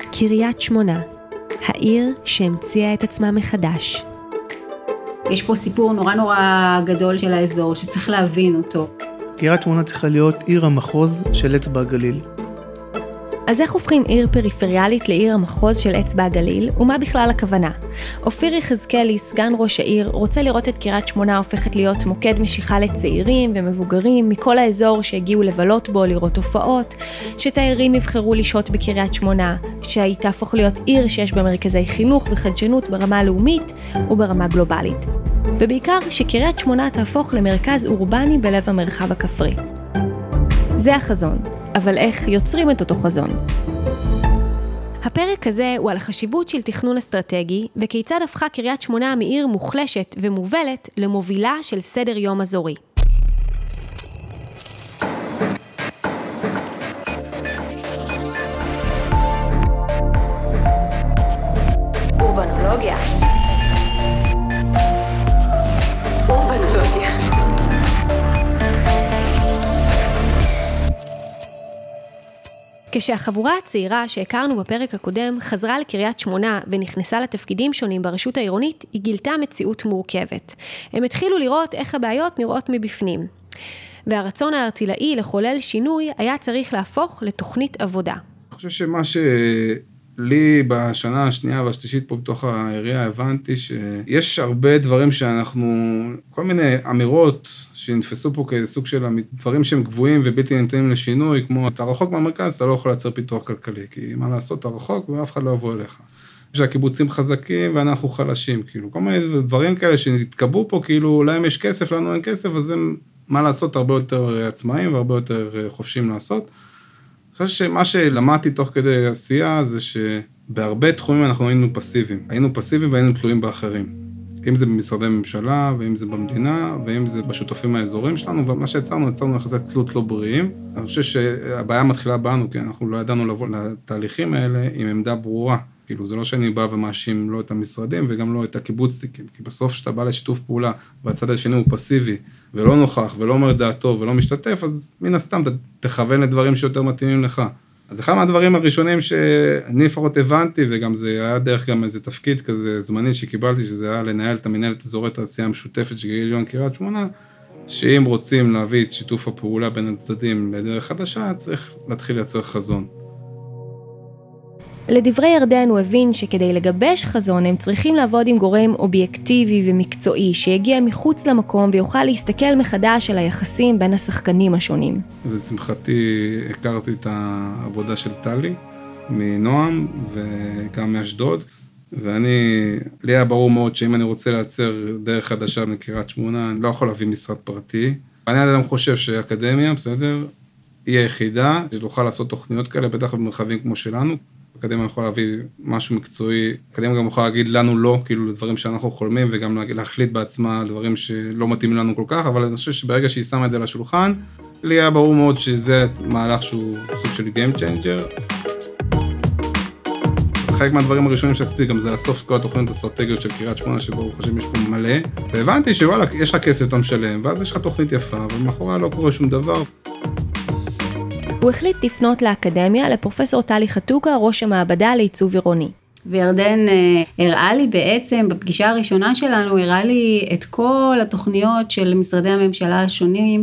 קריית שמונה, העיר שהמציאה את עצמה מחדש. יש פה סיפור נורא גדול של האזור שצריך להבין אותו. קריית שמונה צריכה להיות עיר המחוז של אצבע הגליל. אז איך הופכים עיר פריפריאלית לעיר המחוז של אצבע הגליל, ומה בכלל הכוונה? אופיר יחזקאלי, סגן ראש העיר, רוצה לראות את קריית שמונה הופכת להיות מוקד משיכה לצעירים ומבוגרים מכל האזור שהגיעו לבלות בו, לראות הופעות, שתיירים יבחרו לשהות בקריית שמונה, שהיא תהפוך להיות עיר שיש בה מרכזי חינוך וחדשנות ברמה לאומית וברמה גלובלית. ובעיקר שקריית שמונה תהפוך למרכז אורבני בלב המרחב הכפרי. זה החזון. אבל איך יוצרים את אותו חזון? הפרק הזה הוא על החשיבות של תכנון אסטרטגי, וכיצד הפכה קריית שמונה מעיר מוחלשת ומובלת למובילה של סדר יום אזורי. אורבנולוגיה. כשהחבורה הצעירה שהכרנו בפרק הקודם חזרה לקריית שמונה ונכנסה לתפקידים שונים ברשות העירונית, היא גילתה מציאות מורכבת. הם התחילו לראות איך הבעיות נראות מבפנים. והרצון הארטילאי לחולל שינוי היה צריך להפוך לתוכנית עבודה. אני חושב שמה שלי בשנה השנייה והשלישית פה בתוך העירייה הבנתי שיש הרבה דברים שאנחנו, כל מיני אמירות שנתפסו פה כסוג של דברים שהם גבוהים ובלתי ניתנים לשינוי, כמו אתה רחוק מהמרכז, אתה לא יכול לייצר פיתוח כלכלי, כי מה לעשות, אתה רחוק ואף אחד לא יבוא אליך. שהקיבוצים חזקים ואנחנו חלשים, כאילו, כל מיני דברים כאלה שנתקבעו פה, כאילו, להם יש כסף, לנו אין כסף, אז הם, מה לעשות, הרבה יותר עצמאים והרבה יותר חופשים לעשות. אני חושב שמה שלמדתי תוך כדי עשייה, זה שבהרבה תחומים אנחנו היינו פסיביים. היינו פסיביים והיינו תלויים באחרים. אם זה במשרדי ממשלה, ואם זה במדינה, ואם זה בשותפים האזורים שלנו, ומה שיצרנו יחסי תלות לא בריאים. אני חושב שהבעיה מתחילה בנו, כי אנחנו לא ידענו לבוא לתהליכים האלה עם עמדה ברורה. כאילו, זה לא שאני בא ומאשים לא את המשרדים וגם לא את הקיבוצניקים, כי בסוף שאתה בא לשיתוף פעולה, והצד השני הוא פסיבי, ולא נוכח, ולא אומר דעתו, ולא משתתף, אז מן הסתם תכוון לדברים שיותר מתאימים לך. אז אחד מהדברים הראשונים שאני לפחות הבנתי, וגם זה היה דרך גם איזה תפקיד כזה זמני שקיבלתי, שזה היה לנהל את המנהלת אזורי תעשייה המשותפת של גיליון קריית שמונה, שאם רוצים להביא את שיתוף הפעולה בין הצדדים לדרך חדשה, צריך להתחיל לייצר חזון. לדברי ירדן הוא הבין שכדי לגבש חזון הם צריכים לעבוד עם גורם אובייקטיבי ומקצועי שיגיע מחוץ למקום ויוכל להסתכל מחדש על היחסים בין השחקנים השונים. ושמחתי הכרתי את העבודה של טלי מנועם וגם מאשדוד, לי היה ברור מאוד שאם אני רוצה לייצר דרך חדשה מקריית שמונה, אני לא יכול להביא משרד פרטי. אני עדיין חושב שהאקדמיה, בסדר, היא היחידה שתוכל לעשות תוכניות כאלה, בטח במרחבים כמו שלנו. אקדמיה יכולה להביא משהו מקצועי, אקדמיה גם יכולה להגיד לנו לא, כאילו לדברים שאנחנו חולמים, וגם להחליט בעצמה דברים שלא מתאים לנו כל כך, אבל אני חושב שברגע שהיא שמה את זה לשולחן, לי היה ברור מאוד שזה מהלך שהוא סוג של Game Changer. חלק מהדברים הראשונים שעשיתי גם זה לאסוף כל התוכניות האסטרטגיות של קריית שמונה, שבו חושבים יש פה מלא, והבנתי שוואלה, יש לך כסף אתה משלם, ואז יש לך תוכנית יפה, אבל מאחוריה לא קורה שום דבר. הוא החליט לפנות לאקדמיה לפרופסור טלי חתוקה, ראש המעבדה לעיצוב עירוני. וירדן הראה לי בעצם, בפגישה הראשונה שלנו, הראה לי את כל התוכניות של משרדי הממשלה השונים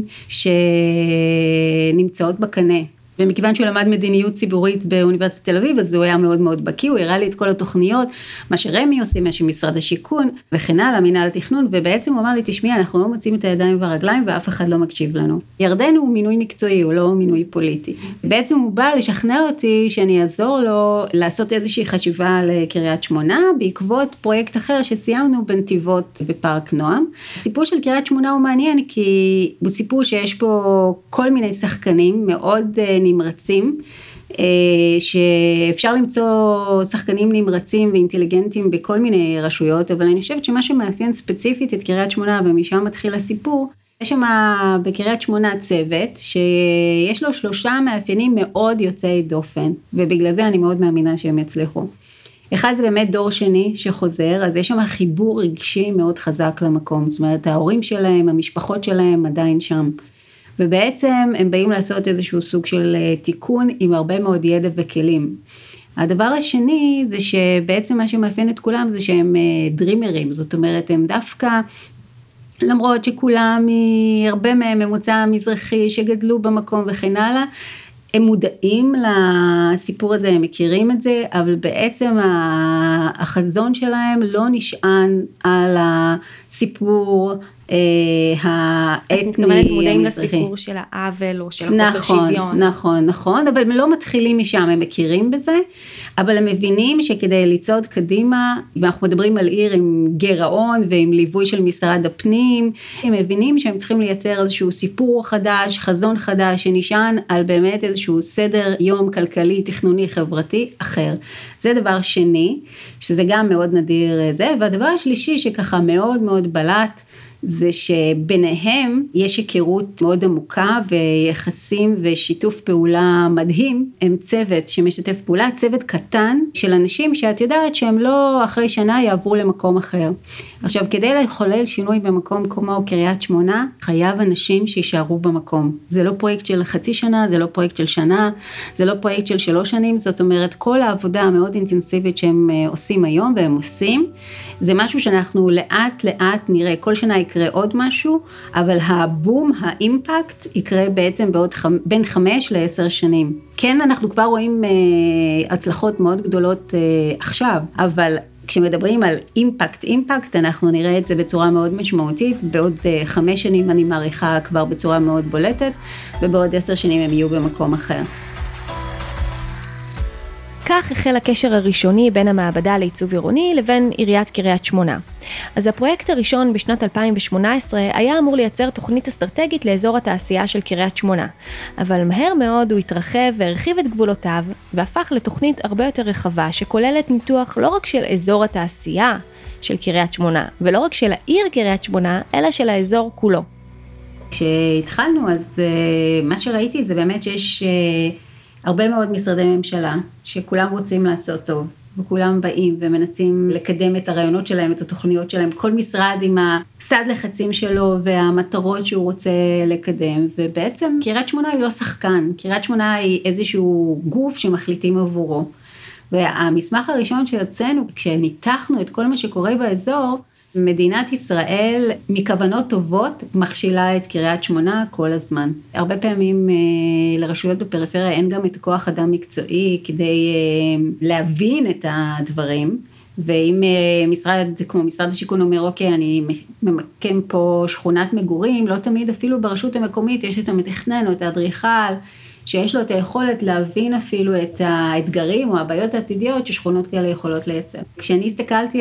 שנמצאות בקנה. ומכיוון שהוא למד מדיניות ציבורית באוניברסיטת תל אביב, אז הוא היה מאוד מאוד בקיא, הוא הראה לי את כל התוכניות, מה שרמי עושים, מה שמשרד השיכון, וכן הלאה, מינהל התכנון, ובעצם הוא אמר לי, תשמעי, אנחנו לא מוצאים את הידיים והרגליים, ואף אחד לא מקשיב לנו. ירדן הוא מינוי מקצועי, הוא לא מינוי פוליטי. בעצם הוא בא לשכנע אותי שאני אעזור לו לעשות איזושהי חשיבה לקריית שמונה, בעקבות פרויקט אחר שסיימנו בנתיבות בפארק נועם. הסיפור של קריית שמונה הוא מעניין, כי הוא סיפור שיש פה כל מיני שחקנים מאוד נמרצים, שאפשר למצוא שחקנים נמרצים ואינטליגנטים בכל מיני רשויות, אבל אני חושבת שמה שמאפיין ספציפית את קריית שמונה, ומשם מתחיל הסיפור, יש שם בקריית שמונה צוות, שיש לו 3 מאפיינים מאוד יוצאי דופן, ובגלל זה אני מאוד מאמינה שהם יצליחו. אחד זה באמת דור שני שחוזר, אז יש שם חיבור רגשי מאוד חזק למקום, זאת אומרת, ההורים שלהם, המשפחות שלהם עדיין שם. ובעצם הם באים לעשות איזשהו סוג של תיקון עם הרבה מאוד ידע וכלים. הדבר השני זה שבעצם מה שמאפיין את כולם זה שהם דרימרים, זאת אומרת הם דווקא, למרות שכולם הרבה מהם ממוצא מזרחי שגדלו במקום וכן הלאה, הם מודעים לסיפור הזה, הם מכירים את זה, אבל בעצם החזון שלהם לא נשען על הסיפור האתני המזרחי. את מתכוונת מודעים לסיפור של העוול או של החוסר שוויון. נכון, אבל הם לא מתחילים משם, הם מכירים בזה, אבל הם מבינים שכדי לצעוד קדימה, ואנחנו מדברים על עיר עם גירעון ועם ליווי של משרד הפנים, הם מבינים שהם צריכים לייצר איזשהו סיפור חדש, חזון חדש, שנשען על באמת איזשהו סדר יום כלכלי, תכנוני, חברתי אחר. זה דבר שני, שזה גם מאוד נדיר זה, והדבר השלישי שככה מאוד מאוד בלט, זה שביניהם יש היכרות מאוד עמוקה ויחסים ושיתוף פעולה מדהים, הם צוות שמשתף פעולה, צוות קטן של אנשים שאת יודעת שהם לא אחרי שנה יעברו למקום אחר. עכשיו כדי לחולל שינוי במקום כמו קריית שמונה, חייב אנשים שישארו במקום. זה לא פרויקט של חצי שנה, זה לא פרויקט של שנה, זה לא פרויקט של 3 שנים, זאת אומרת כל העבודה המאוד אינטנסיבית שהם עושים היום והם עושים, זה משהו שאנחנו לאט לאט נראה, כל שנה יקרה עוד משהו, אבל הבום, האימפקט יקרה בעצם בין 5 ל10 שנים. כן, אנחנו כבר רואים הצלחות מאוד גדולות עכשיו, אבל כשמדברים על אימפקט, אנחנו נראה את זה בצורה מאוד משמעותית, בעוד 5 שנים אני מעריכה כבר בצורה מאוד בולטת, ובעוד 10 שנים הם יהיו במקום אחר. כך החל הקשר הראשוני בין המעבדה לעיצוב עירוני לבין עיריית קריית שמונה. אז הפרויקט הראשון בשנת 2018 היה אמור לייצר תוכנית אסטרטגית לאזור התעשייה של קריית שמונה, אבל מהר מאוד הוא התרחב והרחיב את גבולותיו והפך לתוכנית הרבה יותר רחבה שכוללת ניתוח לא רק של אזור התעשייה של קריית שמונה ולא רק של העיר קריית שמונה אלא של האזור כולו. כשהתחלנו אז מה שראיתי זה באמת שיש הרבה מאוד משרדי ממשלה שכולם רוצים לעשות טוב, וכולם באים ומנסים לקדם את הרעיונות שלהם, את התוכניות שלהם, כל משרד עם הסד לחצים שלו והמטרות שהוא רוצה לקדם, ובעצם קריית שמונה היא לא שחקן, קריית שמונה היא איזשהו גוף שמחליטים עבורו, והמסמך הראשון שיוצאנו, כשניתחנו את כל מה שקורה באזור, מדינת ישראל מכוונות טובות מכשילה את קריית שמונה כל הזמן. הרבה פעמים לרשויות בפריפריה אין גם את כוח אדם מקצועי כדי להבין את הדברים, ואם משרד כמו משרד השיכון אומר אוקיי אני ממקם פה שכונת מגורים, לא תמיד אפילו ברשות המקומית יש את המתכנן או את האדריכל, שיש לו את היכולת להבין אפילו את האתגרים או הבעיות העתידיות ששכונות כאלה יכולות לייצר. כשאני הסתכלתי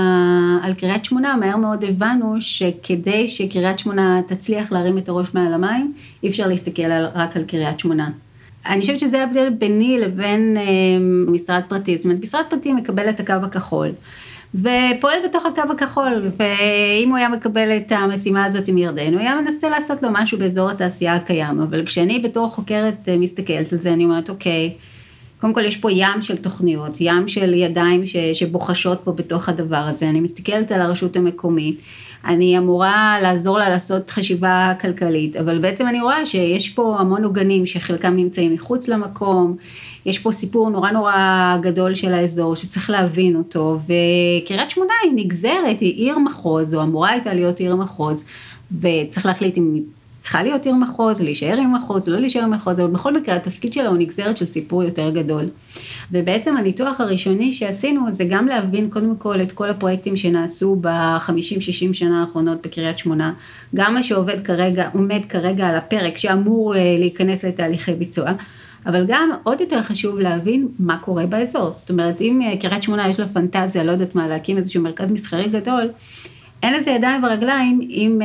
על קריית שמונה, מהר מאוד הבנו שכדי שקריית שמונה תצליח להרים את הראש מעל המים, אי אפשר להסתכל רק על קריית שמונה. אני חושבת שזה ההבדל ביני לבין משרד פרטי. זאת אומרת, משרד פרטי מקבל את הקו הכחול, ופועל בתוך הקו הכחול, ואם הוא היה מקבל את המשימה הזאת עם ירדן, הוא היה מנסה לעשות לו משהו באזור התעשייה הקיים, אבל כשאני בתור חוקרת מסתכלת על זה, אני אומרת, אוקיי, קודם כל יש פה ים של תוכניות, ים של ידיים שבוחשות פה בתוך הדבר הזה, אני מסתכלת על הרשות המקומית, אני אמורה לעזור לה לעשות חשיבה כלכלית, אבל בעצם אני רואה שיש פה המון עוגנים שחלקם נמצאים מחוץ למקום, יש פה סיפור נורא נורא גדול של האזור שצריך להבין אותו, וקריית שמונה היא נגזרת, היא עיר מחוז, או אמורה הייתה להיות עיר מחוז, וצריך להחליט אם צריכה להיות עיר מחוז, להישאר עיר מחוז, לא להישאר עיר מחוז, אבל בכל מקרה התפקיד שלה הוא נגזרת של סיפור יותר גדול. ובעצם הניתוח הראשוני שעשינו זה גם להבין קודם כל את כל הפרויקטים שנעשו ב-50-60 שנה האחרונות בקריית שמונה, גם מה שעומד כרגע על הפרק שאמור להיכנס לתהליכי ביצוע, אבל גם עוד יותר חשוב להבין מה קורה באזור. זאת אומרת, אם קריית שמונה יש לה פנטזיה, לא יודעת מה, להקים איזשהו מרכז מסחרי גדול, אין לזה ידיים ורגליים אם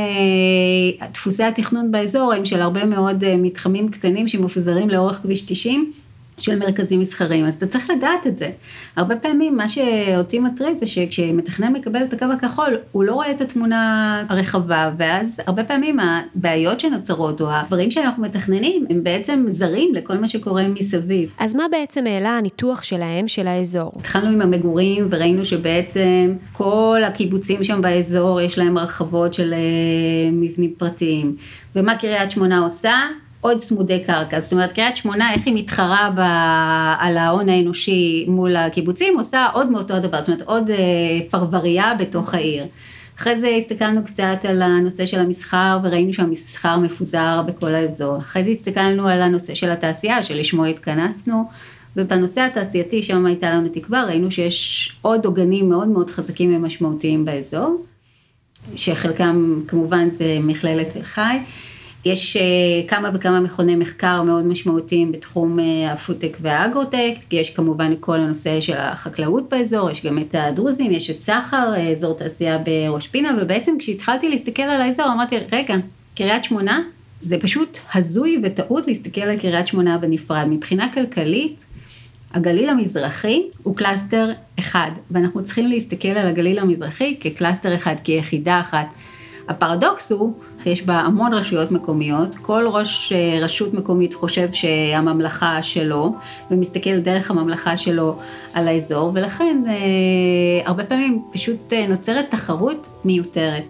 דפוסי התכנון באזור הם של הרבה מאוד מתחמים קטנים שמפוזרים לאורך כביש 90 של מרכזים מסחריים, אז אתה צריך לדעת את זה. הרבה פעמים מה שאותי מטריד זה שכשמתכנן מקבל את הקו הכחול, הוא לא רואה את התמונה הרחבה, ואז הרבה פעמים הבעיות שנוצרות או הדברים שאנחנו מתכננים הם בעצם זרים לכל מה שקורה מסביב. אז מה בעצם העלה הניתוח שלהם של האזור? התחלנו עם המגורים וראינו שבעצם כל הקיבוצים שם באזור יש להם הרחבות של מבנים פרטיים, ומה קריית שמונה עושה? עוד צמודי קרקע, זאת אומרת קריית שמונה, איך היא מתחרה על ההון האנושי מול הקיבוצים, עושה עוד מאותו הדבר, זאת אומרת עוד פרבריה בתוך העיר. אחרי זה הסתכלנו קצת על הנושא של המסחר, וראינו שהמסחר מפוזר בכל האזור. אחרי זה הסתכלנו על הנושא של התעשייה, שלשמו התכנסנו, ובנושא התעשייתי, שם הייתה לנו תקווה, ראינו שיש עוד עוגנים מאוד מאוד חזקים ומשמעותיים באזור, שחלקם כמובן זה מכללת תל חי. יש כמה וכמה מכוני מחקר מאוד משמעותיים בתחום הפודטק והאגרוטק, יש כמובן כל הנושא של החקלאות באזור, יש גם את הדרוזים, יש את סחר, אזור תעשייה בראש פינה, ובעצם כשהתחלתי להסתכל על האזור, אמרתי, רגע, קריית שמונה, זה פשוט הזוי וטעות להסתכל על קריית שמונה בנפרד. מבחינה כלכלית, הגליל המזרחי הוא קלאסטר אחד, ואנחנו צריכים להסתכל על הגליל המזרחי כקלאסטר אחד, כיחידה אחת. הפרדוקס הוא, יש בה המון רשויות מקומיות, כל ראש רשות מקומית חושב שהממלכה שלו, ומסתכל דרך הממלכה שלו על האזור, ולכן הרבה פעמים פשוט נוצרת תחרות מיותרת.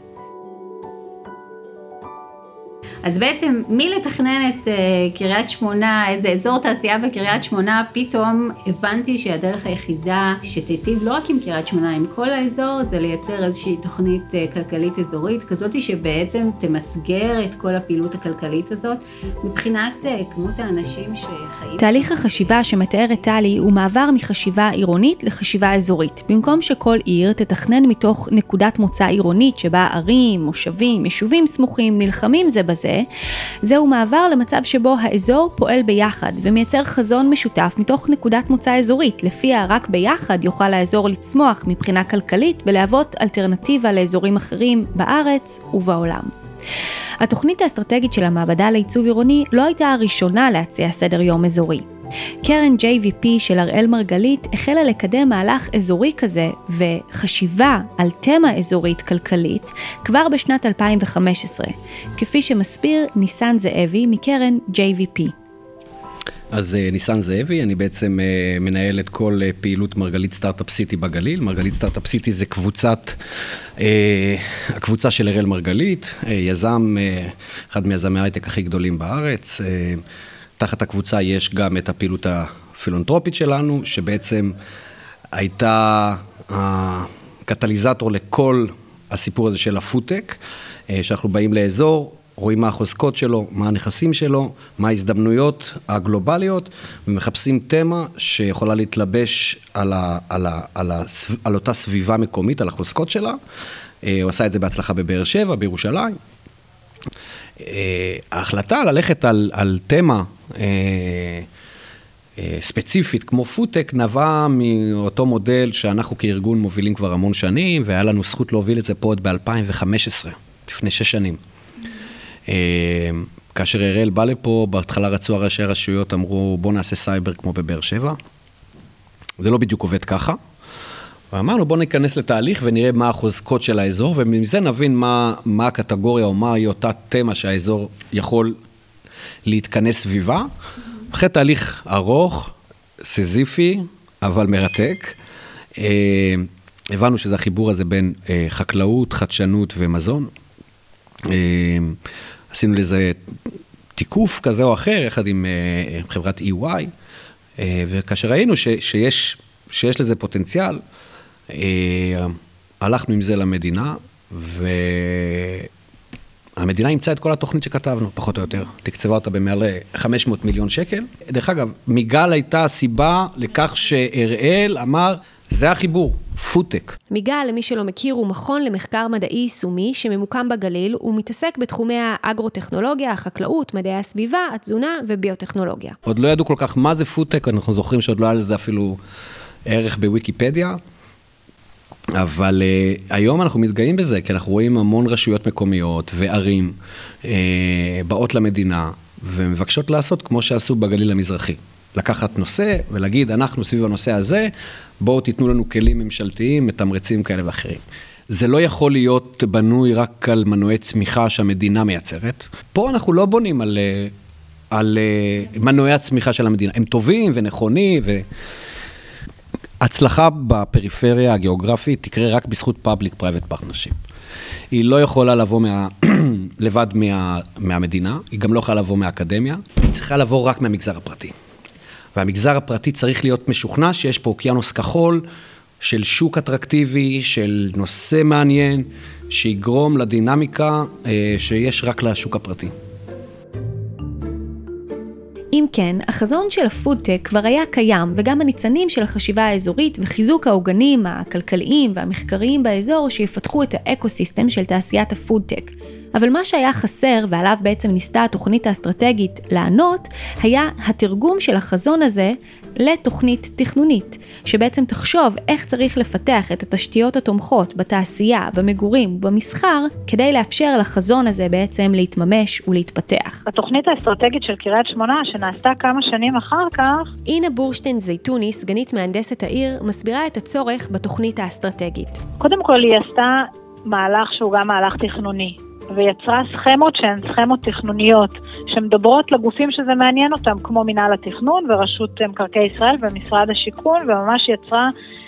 אז בעצם מי לתכנן את קריית שמונה, איזה אזור תעשייה בקריית שמונה, פתאום הבנתי שהדרך היחידה שתיטיב לא רק עם קריית שמונה, עם כל האזור, זה לייצר איזושהי תוכנית כלכלית אזורית, כזאת שבעצם תמסגר את כל הפעילות הכלכלית הזאת, מבחינת כמות האנשים שחיים. תהליך החשיבה שמתארת טלי הוא מעבר מחשיבה עירונית לחשיבה אזורית. במקום שכל עיר תתכנן מתוך נקודת מוצא עירונית, שבה ערים, מושבים, יישובים סמוכים נלחמים זה בזה, זהו מעבר למצב שבו האזור פועל ביחד ומייצר חזון משותף מתוך נקודת מוצא אזורית, לפיה רק ביחד יוכל האזור לצמוח מבחינה כלכלית ולהוות אלטרנטיבה לאזורים אחרים בארץ ובעולם. התוכנית האסטרטגית של המעבדה לעיצוב עירוני לא הייתה הראשונה להציע סדר יום אזורי. קרן JVP של אראל מרגלית החלה לקדם מהלך אזורי כזה וחשיבה על תמה אזורית כלכלית כבר בשנת 2015, כפי שמסביר ניסן זאבי מקרן JVP. אז ניסן זאבי, אני בעצם מנהל את כל פעילות מרגלית סטארט-אפ סיטי בגליל. מרגלית סטארט-אפ סיטי זה הקבוצה של אראל מרגלית, יזם, אחד מיזמי ההייטק הכי גדולים בארץ. תחת הקבוצה יש גם את הפעילות הפילנתרופית שלנו, שבעצם הייתה הקטליזטור לכל הסיפור הזה של הפודטק, שאנחנו באים לאזור, רואים מה החוזקות שלו, מה הנכסים שלו, מה ההזדמנויות הגלובליות, ומחפשים תמה שיכולה להתלבש על אותה סביבה מקומית, על החוזקות שלה. הוא עשה את זה בהצלחה בבאר שבע, בירושלים. ההחלטה ללכת על תמה ספציפית כמו פודטק נבעה מאותו מודל שאנחנו כארגון מובילים כבר המון שנים, והיה לנו זכות להוביל את זה פה עוד ב-2015, לפני 6 שנים. כאשר אראל בא לפה, בהתחלה רצו ראשי רשויות, אמרו בוא נעשה סייבר כמו בבאר שבע. זה לא בדיוק עובד ככה. ואמרנו בוא ניכנס לתהליך ונראה מה החוזקות של האזור, ומזה נבין מה הקטגוריה או מה היא אותה תמה שהאזור יכול להתכנס סביבה. אחרי תהליך ארוך, סיזיפי, אבל מרתק, הבנו שזה החיבור הזה בין חקלאות, חדשנות ומזון. עשינו לזה תיקוף כזה או אחר, יחד עם חברת EY, וכאשר ראינו שיש לזה פוטנציאל, הלכנו עם זה למדינה, והמדינה אימצה את כל התוכנית שכתבנו, פחות או יותר. תקצבה אותה במעל 500 מיליון שקל. דרך אגב, מיגל הייתה הסיבה לכך שאראל אמר, זה החיבור, פודטק. מיגל, למי שלא מכיר, הוא מכון למחקר מדעי יישומי שממוקם בגליל, הוא מתעסק בתחומי האגרוטכנולוגיה, החקלאות, מדעי הסביבה, התזונה וביוטכנולוגיה. עוד לא ידעו כל כך מה זה פודטק, אנחנו זוכרים שעוד לא היה לזה אפילו ערך בוויקיפדיה, אבל היום אנחנו מתגאים בזה, כי אנחנו רואים המון רשויות מקומיות וערים באות למדינה, ומבקשות לעשות כמו שעשו בגליל המזרחי. לקחת נושא ולהגיד, אנחנו סביב הנושא הזה, בואו תיתנו לנו כלים ממשלתיים, מתמרצים כאלה ואחרים. זה לא יכול להיות בנוי רק על מנועי צמיחה שהמדינה מייצרת. פה אנחנו לא בונים על מנועי הצמיחה של המדינה. הם טובים ונכונים, הצלחה בפריפריה הגיאוגרפית תקרה רק בזכות public-private partnership. היא לא יכולה לבוא לבד מהמדינה, היא גם לא יכולה לבוא מהאקדמיה, היא צריכה לבוא רק מהמגזר הפרטי. והמגזר הפרטי צריך להיות משוכנע שיש פה אוקיינוס כחול, של שוק אטרקטיבי, של נושא מעניין, שיגרום לדינמיקה שיש רק לשוק הפרטי. אם כן, החזון של הפודטק כבר היה קיים, וגם הניצנים של החשיבה האזורית וחיזוק העוגנים הכלכליים והמחקריים באזור שיפתחו את האקוסיסטם של תעשיית הפודטק. אבל מה שהיה חסר, ועליו בעצם ניסתה התוכנית האסטרטגית לענות, היה התרגום של החזון הזה לתוכנית תכנונית, שבעצם תחשוב איך צריך לפתח את התשתיות התומכות בתעשייה, במגורים, במסחר, כדי לאפשר לחזון הזה בעצם להתממש ולהתפתח. התוכנית האסטרטגית של קריית שמונה, שנעשתה כמה שנים אחר כך, אינה בורשטיין זייתוני, סגנית מהנדסת העיר, מסבירה את הצורך בתוכנית האסטרטגית. קודם כל היא עשתה מהלך שהוא גם מהלך תכנוני. ויצרה סכמות שהן סכמות תכנוניות, שמדברות לגופים שזה מעניין אותם, כמו מנהל התכנון ורשות מקרקעי ישראל ומשרד השיכון, וממש יצרה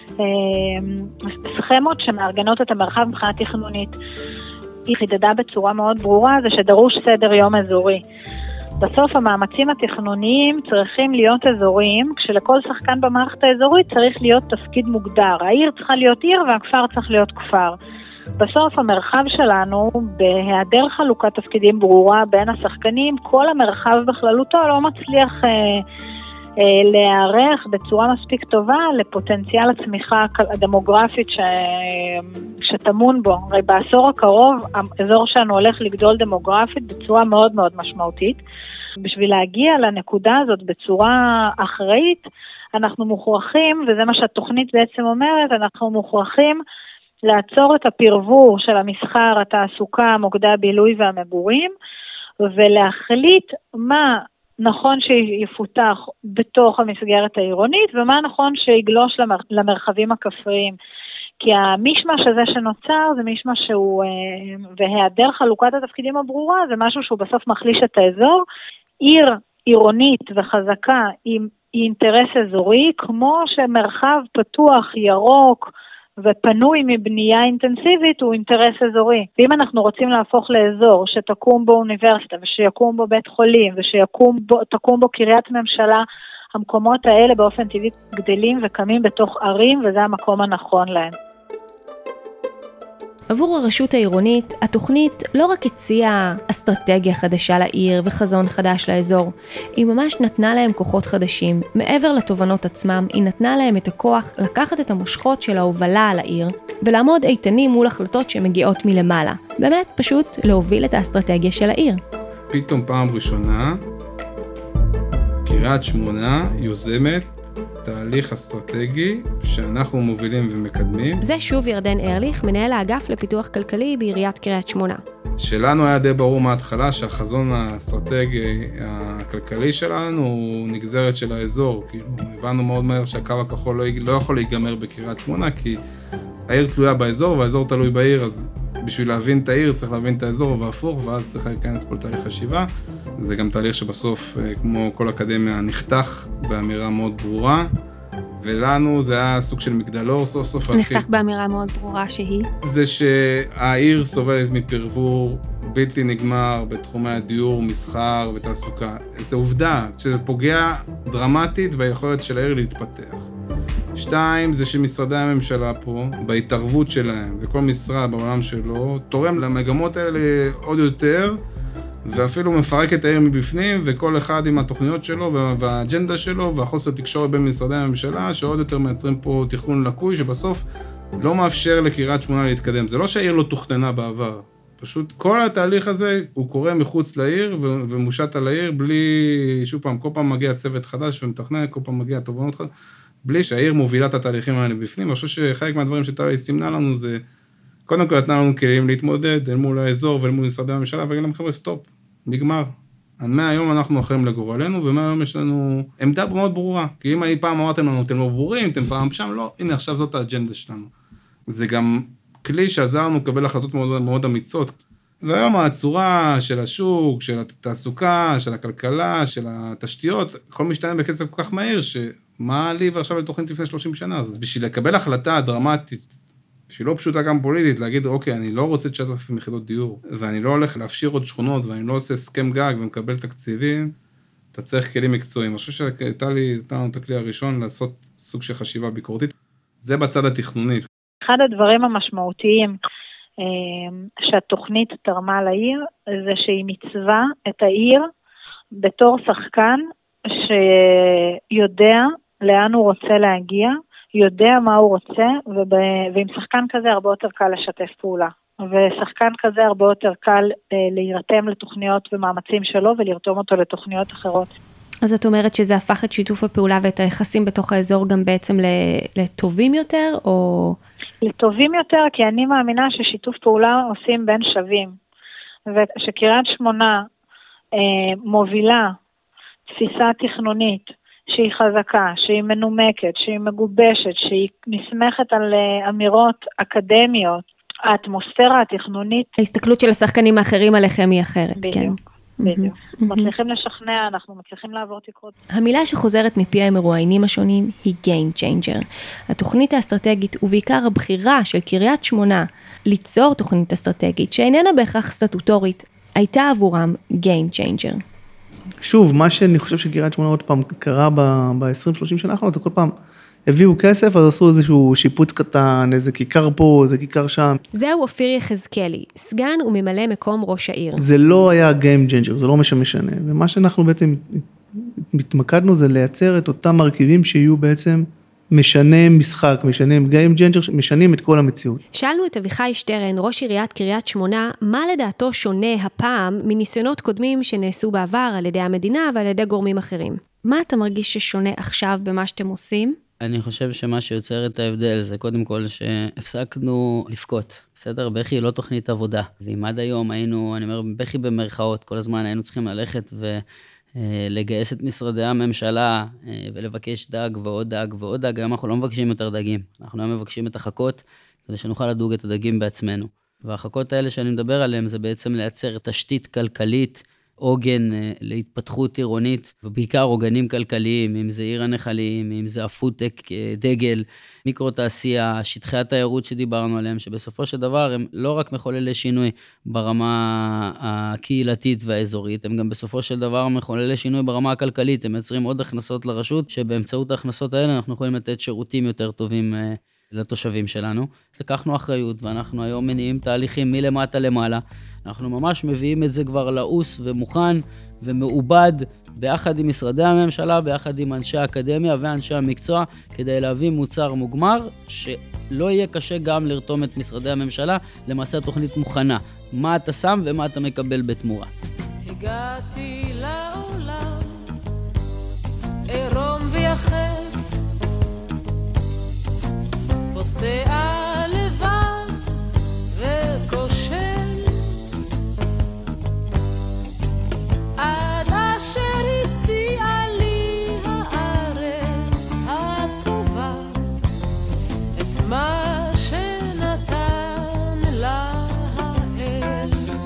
סכמות שמארגנות את המרחב מבחינה תכנונית. היא חידדה בצורה מאוד ברורה, זה שדרוש סדר יום אזורי. בסוף המאמצים התכנוניים צריכים להיות אזוריים, כשלכל שחקן במערכת האזורית צריך להיות תפקיד מוגדר. העיר צריכה להיות עיר והכפר צריך להיות כפר. בסוף המרחב שלנו, בהיעדר חלוקת תפקידים ברורה בין השחקנים, כל המרחב בכללותו לא מצליח להיערך בצורה מספיק טובה לפוטנציאל הצמיחה הדמוגרפית שטמון בו. הרי בעשור הקרוב האזור שלנו הולך לגדול דמוגרפית בצורה מאוד מאוד משמעותית. בשביל להגיע לנקודה הזאת בצורה אחראית, אנחנו מוכרחים, וזה מה שהתוכנית בעצם אומרת, אנחנו מוכרחים לעצור את הפרבור של המסחר, התעסוקה, מוקדי הבילוי והמגורים, ולהחליט מה נכון שיפותח בתוך המסגרת העירונית, ומה נכון שיגלוש למרחבים הכפריים. כי המשמש הזה שנוצר, זה משמש שהוא, והיעדר חלוקת התפקידים הברורה, זה משהו שהוא בסוף מחליש את האזור. עיר עירונית וחזקה היא אינטרס אזורי, כמו שמרחב פתוח, ירוק, ופנוי מבנייה אינטנסיבית הוא אינטרס אזורי. ואם אנחנו רוצים להפוך לאזור שתקום בו אוניברסיטה ושיקום בו בית חולים ושתקום בו קריית ממשלה, המקומות האלה באופן טבעי גדלים וקמים בתוך ערים וזה המקום הנכון להם. עבור הרשות העירונית, התוכנית לא רק הציעה אסטרטגיה חדשה לעיר וחזון חדש לאזור, היא ממש נתנה להם כוחות חדשים. מעבר לתובנות עצמם, היא נתנה להם את הכוח לקחת את המושכות של ההובלה על העיר, ולעמוד איתנים מול החלטות שמגיעות מלמעלה. באמת פשוט להוביל את האסטרטגיה של העיר. פתאום פעם ראשונה, קריית שמונה יוזמת תהליך אסטרטגי שאנחנו מובילים ומקדמים. זה שוב ירדן ארליך, מנהל האגף לפיתוח כלכלי בעיריית קריית שמונה. שלנו היה די ברור מההתחלה שהחזון האסטרטגי הכלכלי שלנו הוא נגזרת של האזור. כאילו, הבנו מאוד מהר שהקו הכחול לא יכול להיגמר בקריית שמונה, כי העיר תלויה באזור והאזור תלוי בעיר, אז בשביל להבין את העיר צריך להבין את האזור והפוך, ואז צריך להיכנס פה לתהליך חשיבה. זה גם תהליך שבסוף, כמו כל אקדמיה, נחתך באמירה מאוד ברורה, ולנו זה היה סוג של מגדלור סוף סוף. נחתך באמירה מאוד ברורה שהיא? זה שהעיר סובלת מפרבור בלתי נגמר בתחומי הדיור, מסחר ותעסוקה. זה עובדה, שזה פוגע דרמטית ביכולת של העיר להתפתח. 2, זה שמשרדי הממשלה פה, בהתערבות שלהם, וכל משרד בעולם שלו, תורם למגמות האלה עוד יותר, ואפילו מפרק את העיר מבפנים, וכל אחד עם התוכניות שלו והאג'נדה שלו, והחוסר תקשורת בין משרדי הממשלה, שעוד יותר מייצרים פה תכנון לקוי, שבסוף לא מאפשר לקריית שמונה להתקדם. זה לא שהעיר לא תוכננה בעבר, פשוט כל התהליך הזה הוא קורה מחוץ לעיר, ומושת על העיר בלי, שוב פעם, כל פעם מגיע צוות חדש ומתכנן, כל פעם מגיע תובנות חדש, בלי שהעיר מובילה את התהליכים האלה בפנים. אני חושב שחלק מהדברים שטלי סימנה לנו זה, קודם כל נתנה לנו כלים להתמודד אל מול האזור ואל מול משרדי הממשלה, וגם להם חבר'ה סטופ, נגמר. מהיום אנחנו אחרים לגורלנו, ומהיום יש לנו עמדה מאוד ברורה. כי אם אי פעם אמרתם לנו, אתם לא ברורים, אתם פעם שם, לא, הנה עכשיו זאת האג'נדה שלנו. זה גם כלי שעזר לנו לקבל החלטות מאוד, מאוד אמיצות. והיום הצורה של השוק, של התעסוקה, של הכלכלה, של התשתיות, הכל משתנה בקצב כל כך מהיר, מה לי ועכשיו לתוכנית לפני 30 שנה? אז בשביל לקבל החלטה דרמטית, שהיא לא פשוטה גם פוליטית, להגיד, אוקיי, אני לא רוצה 9,000 יחידות דיור, ואני לא הולך להפשיר עוד שכונות, ואני לא עושה הסכם גג ומקבל תקציבים, אתה צריך כלים מקצועיים. אני חושב שהייתה לנו את הכלי הראשון לעשות סוג של חשיבה ביקורתית. זה בצד התכנוני. אחד הדברים המשמעותיים שהתוכנית תרמה לעיר, זה שהיא מצווה את העיר בתור שחקן שיודע לאן הוא רוצה להגיע, יודע מה הוא רוצה, ועם שחקן כזה הרבה יותר קל לשתף פעולה. ושחקן כזה הרבה יותר קל להירתם לתוכניות ומאמצים שלו, ולרתום אותו לתוכניות אחרות. אז את אומרת שזה הפך את שיתוף הפעולה ואת היחסים בתוך האזור גם בעצם לטובים יותר, או? לטובים יותר, כי אני מאמינה ששיתוף פעולה עושים בין שווים. ושקריית שמונה מובילה תפיסה תכנונית, שהיא חזקה, שהיא מנומקת, שהיא מגובשת, שהיא נסמכת על אמירות אקדמיות, האטמוספירה התכנונית. ההסתכלות של השחקנים האחרים עליכם היא אחרת, בדיוק, כן. בדיוק. מצליחים לשכנע, אנחנו מצליחים לעבור תקרות. המילה שחוזרת מפי המרואיינים השונים היא Game Changer. התוכנית האסטרטגית ובעיקר הבחירה של קריית שמונה ליצור תוכנית אסטרטגית שאיננה בהכרח סטטוטורית, הייתה עבורם Game Changer. שוב, מה שאני חושב שקריית שמונה עוד פעם קרה ב-20-30 שנה האחרונות, זה כל פעם הביאו כסף, אז עשו איזשהו שיפוץ קטן, איזה כיכר פה, איזה כיכר שם. זהו אופיר יחזקאלי, סגן וממלא מקום ראש העיר. זה לא היה Game Changer, זה לא משנה. ומה שאנחנו בעצם מתמקדנו זה לייצר את אותם מרכיבים שיהיו בעצם משנים משחק, משנים Game Changer, משנים את כל המציאות. שאלנו את אביחי שטרן, ראש עיריית קריית שמונה, מה לדעתו שונה הפעם מניסיונות קודמים שנעשו בעבר על ידי המדינה ועל ידי גורמים אחרים. מה אתה מרגיש ששונה עכשיו במה שאתם עושים? אני חושב שמה שיוצר את ההבדל זה קודם כל שהפסקנו לפקות, בסדר? בכי היא לא תוכנית עבודה, ואם עד היום היינו, אני אומר, בכי במרכאות, כל הזמן היינו צריכים ללכת ולגייס את משרדי הממשלה ולבקש דג ועוד דג ועוד דג, היום אנחנו לא מבקשים יותר דגים, אנחנו היום מבקשים את החכות כדי שנוכל לדוג את הדגים בעצמנו. והחכות האלה שאני מדבר עליהן זה בעצם לייצר תשתית כלכלית, עוגן להתפתחות עירונית, ובעיקר עוגנים כלכליים, אם זה עיר הנחלים, אם זה הפודטק, דגל, מיקרו-תעשייה, שטחי התיירות שדיברנו עליהם, שבסופו של דבר הם לא רק מחוללי שינוי ברמה הקהילתית והאזורית, הם גם בסופו של דבר מחוללי שינוי ברמה הכלכלית, הם מייצרים עוד הכנסות לרשות, שבאמצעות ההכנסות האלה אנחנו יכולים לתת שירותים יותר טובים לתושבים שלנו. לקחנו אחריות, ואנחנו היום מניעים תהליכים מלמטה למעלה, אנחנו ממש מביאים את זה כבר לעוס ומוכן ומעובד ביחד עם משרדי הממשלה, ביחד עם אנשי האקדמיה ואנשי המקצוע, כדי להביא מוצר מוגמר, שלא יהיה קשה גם לרתום את משרדי הממשלה, למעשה התוכנית מוכנה. מה אתה שם ומה אתה מקבל בתמורה. הגעתי לעולם, עירום ויחד, פוסע לבד וקושל, עד אשר הציעה לי הארץ הטובה, את מה שנתן לה האל.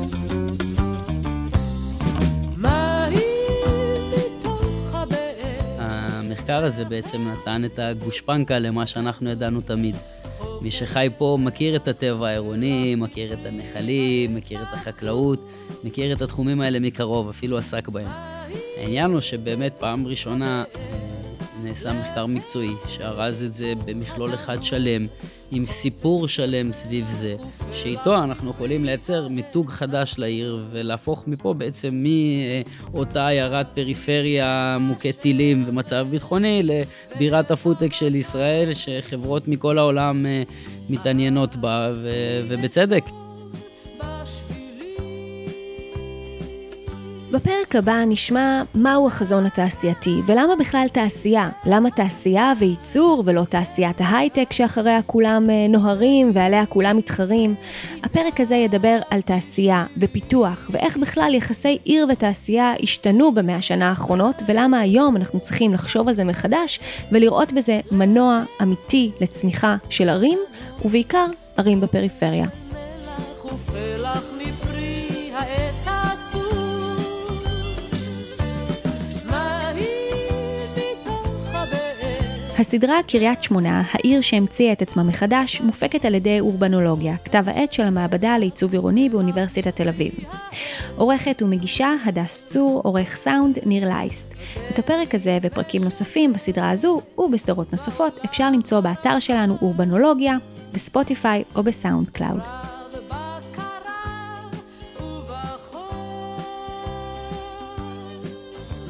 מהי מתוך הבאר. המחקר הזה בעצם נתן את הגושפנקה למה שאנחנו ידענו תמיד. מי שחי פה מכיר את הטבע העירוני, מכיר את הנחלים, מכיר את החקלאות, מכיר את התחומים האלה מקרוב, אפילו עסק בהם. העניין הוא שבאמת פעם ראשונה נעשה מחקר מקצועי, שהרז את זה במכלול אחד שלם, עם סיפור שלם סביב זה, שאיתו אנחנו יכולים לייצר מיתוג חדש לעיר, ולהפוך מפה בעצם מאותה עיירת פריפריה מוכת טילים ומצב ביטחוני, לבירת הפודטק של ישראל, שחברות מכל העולם מתעניינות בה, ובצדק. בפרק הבא נשמע מהו החזון התעשייתי, ולמה בכלל תעשייה? למה תעשייה וייצור ולא תעשיית ההייטק שאחריה כולם נוהרים ועליה כולם מתחרים? הפרק הזה ידבר על תעשייה ופיתוח, ואיך בכלל יחסי עיר ותעשייה השתנו ב100 השנה האחרונות, ולמה היום אנחנו צריכים לחשוב על זה מחדש, ולראות בזה מנוע אמיתי לצמיחה של ערים, ובעיקר ערים בפריפריה. הסדרה קריית שמונה, העיר שהמציאה את עצמה מחדש, מופקת על ידי אורבנולוגיה, כתב העת של המעבדה לעיצוב עירוני באוניברסיטת תל אביב. עורכת ומגישה הדס צור, עורך סאונד ניר לייסט. את הפרק הזה ופרקים נוספים בסדרה הזו ובסדרות נוספות אפשר למצוא באתר שלנו אורבנולוגיה, בספוטיפיי או בסאונד קלאוד.